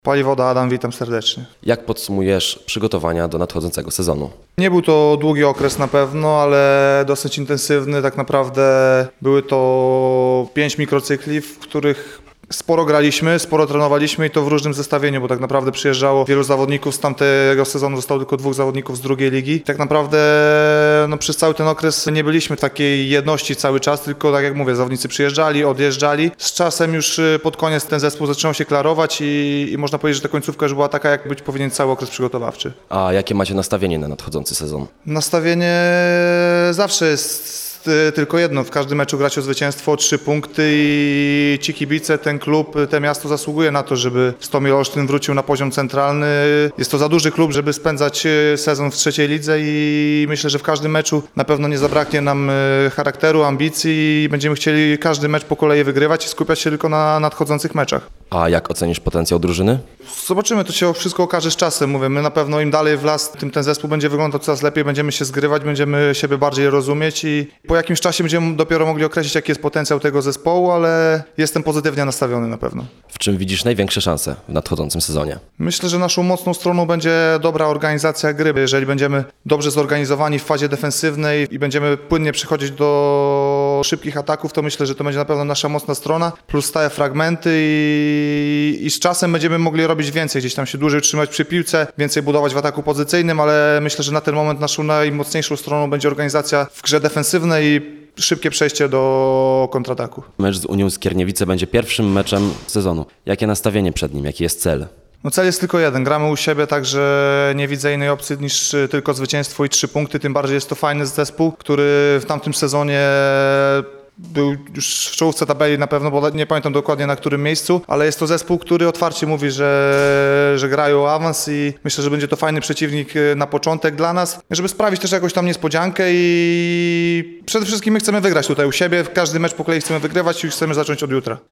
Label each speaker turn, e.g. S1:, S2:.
S1: Paliwoda Adam, witam serdecznie.
S2: Jak podsumujesz przygotowania do nadchodzącego sezonu?
S1: Nie był to długi okres na pewno, ale dosyć intensywny. Tak naprawdę były to 5 mikrocykli, w których sporo graliśmy, sporo trenowaliśmy i to w różnym zestawieniu, bo tak naprawdę przyjeżdżało wielu zawodników z tamtego sezonu, zostało tylko 2 zawodników z drugiej ligi. Tak naprawdę przez cały ten okres nie byliśmy w takiej jedności cały czas, tylko tak jak mówię, zawodnicy przyjeżdżali, odjeżdżali. Z czasem już pod koniec ten zespół zaczynał się klarować i można powiedzieć, że ta końcówka już była taka, jak być powinien cały okres przygotowawczy.
S2: A jakie macie nastawienie na nadchodzący sezon?
S1: Nastawienie zawsze jest tylko jedno, w każdym meczu grać o zwycięstwo, o 3 punkty i ci kibice, ten klub, to miasto zasługuje na to, żeby Stomil Olsztyn wrócił na poziom centralny. Jest to za duży klub, żeby spędzać sezon w trzeciej lidze i myślę, że w każdym meczu na pewno nie zabraknie nam charakteru, ambicji i będziemy chcieli każdy mecz po kolei wygrywać i skupiać się tylko na nadchodzących meczach.
S2: A jak ocenisz potencjał drużyny?
S1: Zobaczymy, to się wszystko okaże z czasem. Mówię, my na pewno im dalej w las, tym ten zespół będzie wyglądał coraz lepiej, będziemy się zgrywać, będziemy siebie bardziej rozumieć i po jakimś czasie będziemy dopiero mogli określić, jaki jest potencjał tego zespołu, ale jestem pozytywnie nastawiony na pewno.
S2: W czym widzisz największe szanse w nadchodzącym sezonie?
S1: Myślę, że naszą mocną stroną będzie dobra organizacja gry. Jeżeli będziemy dobrze zorganizowani w fazie defensywnej i będziemy płynnie przechodzić do szybkich ataków, to myślę, że to będzie na pewno nasza mocna strona, plus stałe fragmenty i z czasem będziemy mogli robić więcej, gdzieś tam się dłużej trzymać przy piłce, więcej budować w ataku pozycyjnym, ale myślę, że na ten moment naszą najmocniejszą stroną będzie organizacja w grze defensywnej i szybkie przejście do kontrataku.
S2: Mecz z Unią Skierniewice będzie pierwszym meczem sezonu. Jakie nastawienie przed nim? Jaki jest cel?
S1: No cel jest tylko jeden, gramy u siebie, także nie widzę innej opcji niż tylko zwycięstwo i 3 punkty, tym bardziej jest to fajny zespół, który w tamtym sezonie był już w czołówce tabeli na pewno, bo nie pamiętam dokładnie na którym miejscu, ale jest to zespół, który otwarcie mówi, że grają o awans i myślę, że będzie to fajny przeciwnik na początek dla nas, żeby sprawić też jakąś tam niespodziankę i przede wszystkim my chcemy wygrać tutaj u siebie, każdy mecz po kolei chcemy wygrywać i chcemy zacząć od jutra.